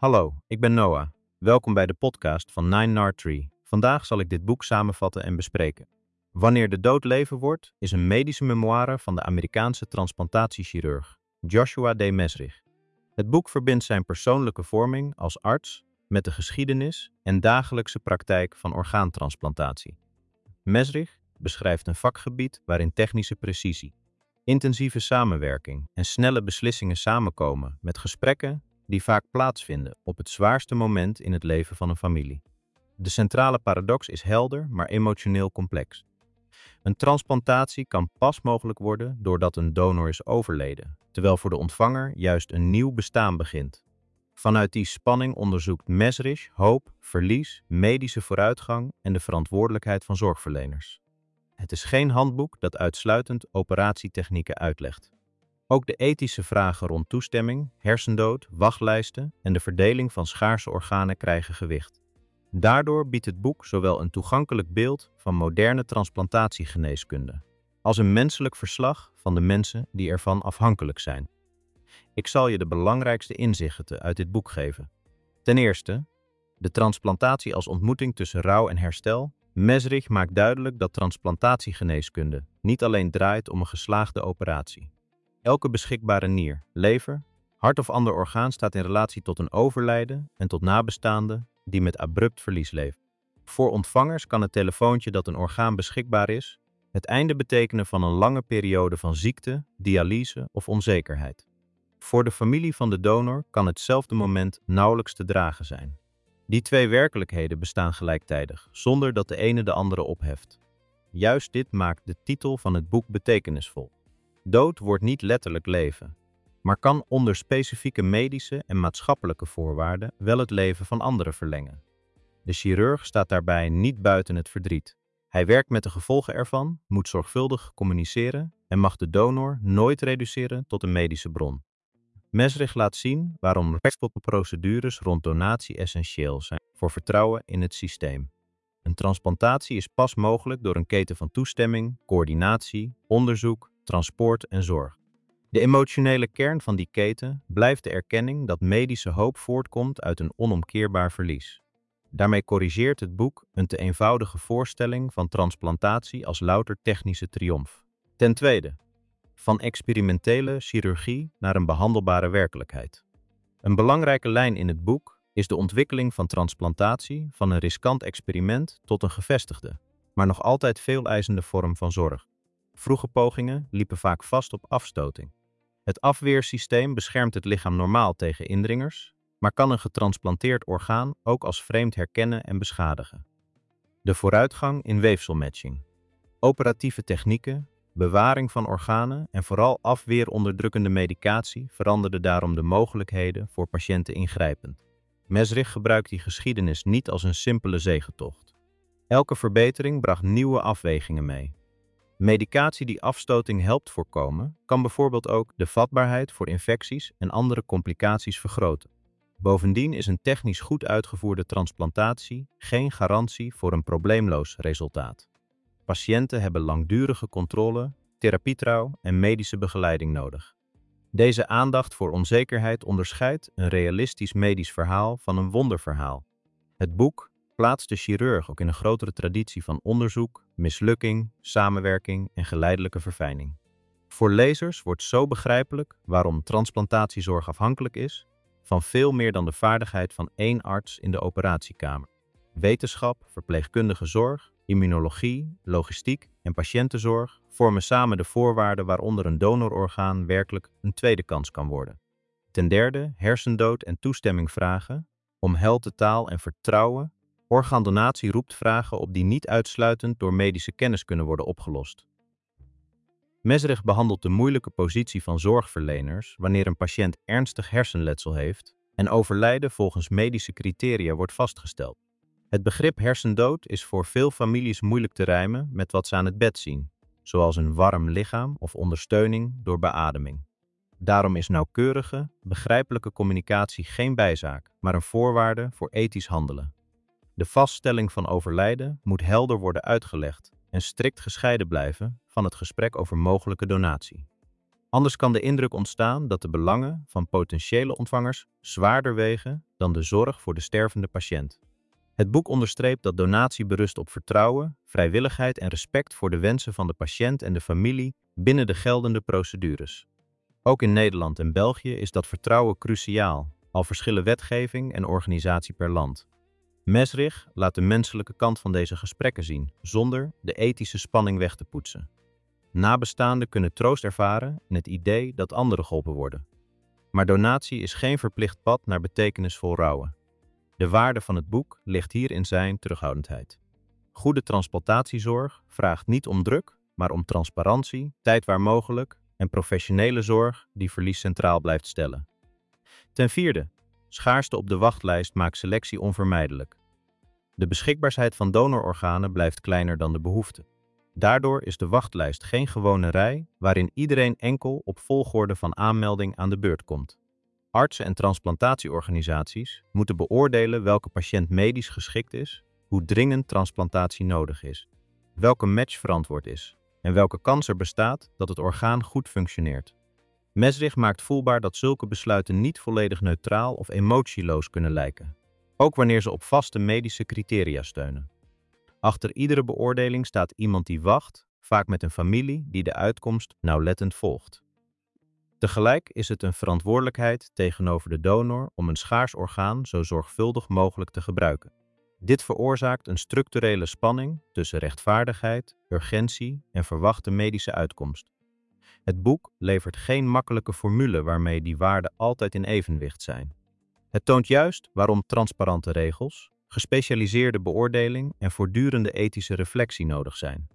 Hallo, ik ben Noah. Welkom bij de podcast van Nine Nard Tree. Vandaag zal ik dit boek samenvatten en bespreken. Wanneer de dood leven wordt, is een medische memoire van de Amerikaanse transplantatiechirurg Joshua D. Mesrich. Het boek verbindt zijn persoonlijke vorming als arts met de geschiedenis en dagelijkse praktijk van orgaantransplantatie. Mesrich beschrijft een vakgebied waarin technische precisie, intensieve samenwerking en snelle beslissingen samenkomen met gesprekken die vaak plaatsvinden op het zwaarste moment in het leven van een familie. De centrale paradox is helder, maar emotioneel complex. Een transplantatie kan pas mogelijk worden doordat een donor is overleden, terwijl voor de ontvanger juist een nieuw bestaan begint. Vanuit die spanning onderzoekt Mesrich hoop, verlies, medische vooruitgang en de verantwoordelijkheid van zorgverleners. Het is geen handboek dat uitsluitend operatietechnieken uitlegt. Ook de ethische vragen rond toestemming, hersendood, wachtlijsten en de verdeling van schaarse organen krijgen gewicht. Daardoor biedt het boek zowel een toegankelijk beeld van moderne transplantatiegeneeskunde als een menselijk verslag van de mensen die ervan afhankelijk zijn. Ik zal je de belangrijkste inzichten uit dit boek geven. Ten eerste, de transplantatie als ontmoeting tussen rouw en herstel. Mesrich maakt duidelijk dat transplantatiegeneeskunde niet alleen draait om een geslaagde operatie. Elke beschikbare nier, lever, hart of ander orgaan staat in relatie tot een overlijden en tot nabestaanden die met abrupt verlies leven. Voor ontvangers kan het telefoontje dat een orgaan beschikbaar is het einde betekenen van een lange periode van ziekte, dialyse of onzekerheid. Voor de familie van de donor kan hetzelfde moment nauwelijks te dragen zijn. Die twee werkelijkheden bestaan gelijktijdig, zonder dat de ene de andere opheft. Juist dit maakt de titel van het boek betekenisvol. Dood wordt niet letterlijk leven, maar kan onder specifieke medische en maatschappelijke voorwaarden wel het leven van anderen verlengen. De chirurg staat daarbij niet buiten het verdriet. Hij werkt met de gevolgen ervan, moet zorgvuldig communiceren en mag de donor nooit reduceren tot een medische bron. Mesrich laat zien waarom respectvolle procedures rond donatie essentieel zijn voor vertrouwen in het systeem. Een transplantatie is pas mogelijk door een keten van toestemming, coördinatie, onderzoek, transport en zorg. De emotionele kern van die keten blijft de erkenning dat medische hoop voortkomt uit een onomkeerbaar verlies. Daarmee corrigeert het boek een te eenvoudige voorstelling van transplantatie als louter technische triomf. Ten tweede, van experimentele chirurgie naar een behandelbare werkelijkheid. Een belangrijke lijn in het boek is de ontwikkeling van transplantatie van een riskant experiment tot een gevestigde, maar nog altijd veeleisende vorm van zorg. Vroege pogingen liepen vaak vast op afstoting. Het afweersysteem beschermt het lichaam normaal tegen indringers, maar kan een getransplanteerd orgaan ook als vreemd herkennen en beschadigen. De vooruitgang in weefselmatching. Operatieve technieken, bewaring van organen en vooral afweeronderdrukkende medicatie veranderden daarom de mogelijkheden voor patiënten ingrijpend. Mesrich gebruikt die geschiedenis niet als een simpele zegentocht. Elke verbetering bracht nieuwe afwegingen mee. Medicatie die afstoting helpt voorkomen, kan bijvoorbeeld ook de vatbaarheid voor infecties en andere complicaties vergroten. Bovendien is een technisch goed uitgevoerde transplantatie geen garantie voor een probleemloos resultaat. Patiënten hebben langdurige controle, therapietrouw en medische begeleiding nodig. Deze aandacht voor onzekerheid onderscheidt een realistisch medisch verhaal van een wonderverhaal. Het boek plaatst de chirurg ook in een grotere traditie van onderzoek, mislukking, samenwerking en geleidelijke verfijning. Voor lezers wordt zo begrijpelijk waarom transplantatiezorg afhankelijk is van veel meer dan de vaardigheid van één arts in de operatiekamer. Wetenschap, verpleegkundige zorg, immunologie, logistiek en patiëntenzorg vormen samen de voorwaarden waaronder een donororgaan werkelijk een tweede kans kan worden. Ten derde, hersendood en toestemming vragen om helte taal en vertrouwen. Orgaandonatie roept vragen op die niet uitsluitend door medische kennis kunnen worden opgelost. Mesrich behandelt de moeilijke positie van zorgverleners wanneer een patiënt ernstig hersenletsel heeft en overlijden volgens medische criteria wordt vastgesteld. Het begrip hersendood is voor veel families moeilijk te rijmen met wat ze aan het bed zien, zoals een warm lichaam of ondersteuning door beademing. Daarom is nauwkeurige, begrijpelijke communicatie geen bijzaak, maar een voorwaarde voor ethisch handelen. De vaststelling van overlijden moet helder worden uitgelegd en strikt gescheiden blijven van het gesprek over mogelijke donatie. Anders kan de indruk ontstaan dat de belangen van potentiële ontvangers zwaarder wegen dan de zorg voor de stervende patiënt. Het boek onderstreept dat donatie berust op vertrouwen, vrijwilligheid en respect voor de wensen van de patiënt en de familie binnen de geldende procedures. Ook in Nederland en België is dat vertrouwen cruciaal, al verschillen wetgeving en organisatie per land. Mesrich laat de menselijke kant van deze gesprekken zien, zonder de ethische spanning weg te poetsen. Nabestaanden kunnen troost ervaren in het idee dat anderen geholpen worden. Maar donatie is geen verplicht pad naar betekenisvol rouwen. De waarde van het boek ligt hier in zijn terughoudendheid. Goede transplantatiezorg vraagt niet om druk, maar om transparantie, tijd waar mogelijk en professionele zorg die verlies centraal blijft stellen. Ten vierde, schaarste op de wachtlijst maakt selectie onvermijdelijk. De beschikbaarheid van donororganen blijft kleiner dan de behoefte. Daardoor is de wachtlijst geen gewone rij waarin iedereen enkel op volgorde van aanmelding aan de beurt komt. Artsen en transplantatieorganisaties moeten beoordelen welke patiënt medisch geschikt is, hoe dringend transplantatie nodig is, welke match verantwoord is en welke kans er bestaat dat het orgaan goed functioneert. Mesrich maakt voelbaar dat zulke besluiten niet volledig neutraal of emotieloos kunnen lijken, ook wanneer ze op vaste medische criteria steunen. Achter iedere beoordeling staat iemand die wacht, vaak met een familie die de uitkomst nauwlettend volgt. Tegelijk is het een verantwoordelijkheid tegenover de donor om een schaars orgaan zo zorgvuldig mogelijk te gebruiken. Dit veroorzaakt een structurele spanning tussen rechtvaardigheid, urgentie en verwachte medische uitkomst. Het boek levert geen makkelijke formule waarmee die waarden altijd in evenwicht zijn. Het toont juist waarom transparante regels, gespecialiseerde beoordeling en voortdurende ethische reflectie nodig zijn.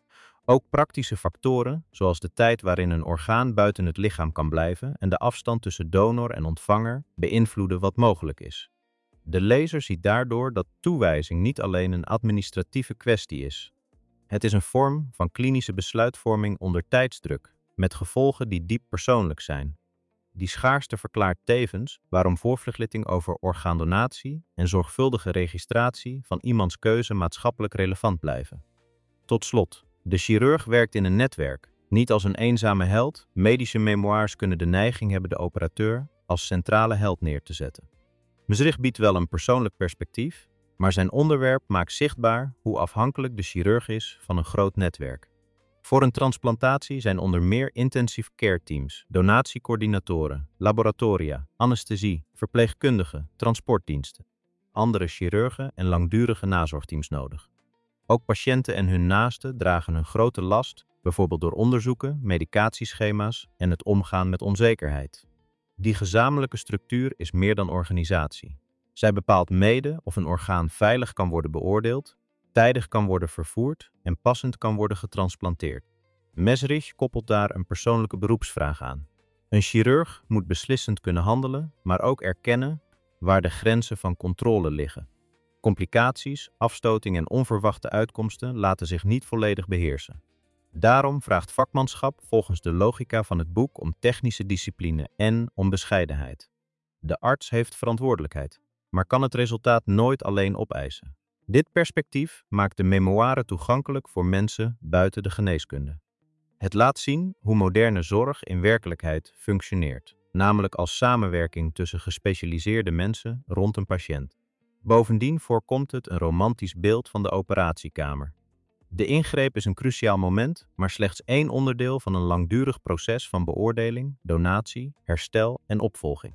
Ook praktische factoren, zoals de tijd waarin een orgaan buiten het lichaam kan blijven en de afstand tussen donor en ontvanger, beïnvloeden wat mogelijk is. De lezer ziet daardoor dat toewijzing niet alleen een administratieve kwestie is. Het is een vorm van klinische besluitvorming onder tijdsdruk, met gevolgen die diep persoonlijk zijn. Die schaarste verklaart tevens waarom voorverlichting over orgaandonatie en zorgvuldige registratie van iemands keuze maatschappelijk relevant blijven. Tot slot, de chirurg werkt in een netwerk, niet als een eenzame held. Medische memoires kunnen de neiging hebben de operateur als centrale held neer te zetten. Mesrich biedt wel een persoonlijk perspectief, maar zijn onderwerp maakt zichtbaar hoe afhankelijk de chirurg is van een groot netwerk. Voor een transplantatie zijn onder meer intensive care teams, donatiecoördinatoren, laboratoria, anesthesie, verpleegkundigen, transportdiensten, andere chirurgen en langdurige nazorgteams nodig. Ook patiënten en hun naasten dragen een grote last, bijvoorbeeld door onderzoeken, medicatieschema's en het omgaan met onzekerheid. Die gezamenlijke structuur is meer dan organisatie. Zij bepaalt mede of een orgaan veilig kan worden beoordeeld, tijdig kan worden vervoerd en passend kan worden getransplanteerd. Mesrich koppelt daar een persoonlijke beroepsvraag aan. Een chirurg moet beslissend kunnen handelen, maar ook erkennen waar de grenzen van controle liggen. Complicaties, afstoting en onverwachte uitkomsten laten zich niet volledig beheersen. Daarom vraagt vakmanschap volgens de logica van het boek om technische discipline en om bescheidenheid. De arts heeft verantwoordelijkheid, maar kan het resultaat nooit alleen opeisen. Dit perspectief maakt de memoire toegankelijk voor mensen buiten de geneeskunde. Het laat zien hoe moderne zorg in werkelijkheid functioneert, namelijk als samenwerking tussen gespecialiseerde mensen rond een patiënt. Bovendien voorkomt het een romantisch beeld van de operatiekamer. De ingreep is een cruciaal moment, maar slechts één onderdeel van een langdurig proces van beoordeling, donatie, herstel en opvolging.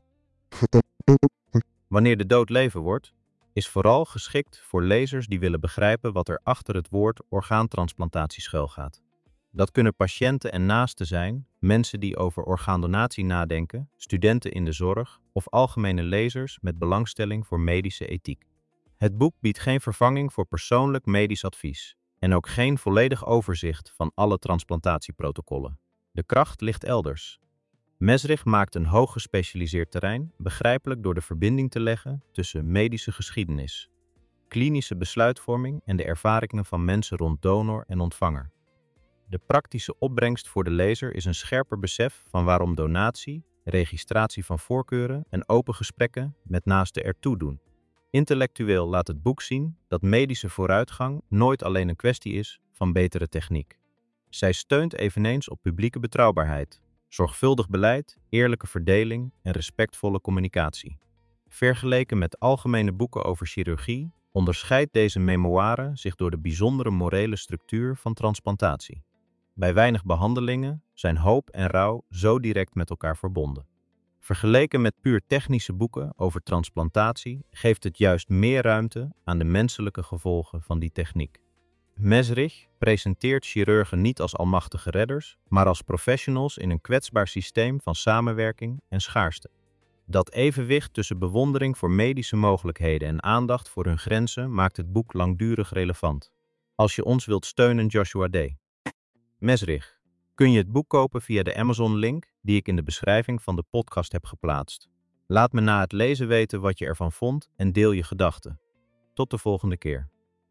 Wanneer de dood leven wordt, is vooral geschikt voor lezers die willen begrijpen wat er achter het woord orgaantransplantatie schuilgaat. Dat kunnen patiënten en naasten zijn, mensen die over orgaandonatie nadenken, studenten in de zorg of algemene lezers met belangstelling voor medische ethiek. Het boek biedt geen vervanging voor persoonlijk medisch advies en ook geen volledig overzicht van alle transplantatieprotocollen. De kracht ligt elders. Mesrich maakt een hoog gespecialiseerd terrein begrijpelijk door de verbinding te leggen tussen medische geschiedenis, klinische besluitvorming en de ervaringen van mensen rond donor en ontvanger. De praktische opbrengst voor de lezer is een scherper besef van waarom donatie, registratie van voorkeuren en open gesprekken met naasten ertoe doen. Intellectueel laat het boek zien dat medische vooruitgang nooit alleen een kwestie is van betere techniek. Zij steunt eveneens op publieke betrouwbaarheid, Zorgvuldig beleid, eerlijke verdeling en respectvolle communicatie. Vergeleken met algemene boeken over chirurgie onderscheidt deze memoire zich door de bijzondere morele structuur van transplantatie. Bij weinig behandelingen zijn hoop en rouw zo direct met elkaar verbonden. Vergeleken met puur technische boeken over transplantatie geeft het juist meer ruimte aan de menselijke gevolgen van die techniek. Mesrich presenteert chirurgen niet als almachtige redders, maar als professionals in een kwetsbaar systeem van samenwerking en schaarste. Dat evenwicht tussen bewondering voor medische mogelijkheden en aandacht voor hun grenzen maakt het boek langdurig relevant. Als je ons wilt steunen, Joshua D. Mesrich, kun je het boek kopen via de Amazon-link die ik in de beschrijving van de podcast heb geplaatst. Laat me na het lezen weten wat je ervan vond en deel je gedachten. Tot de volgende keer.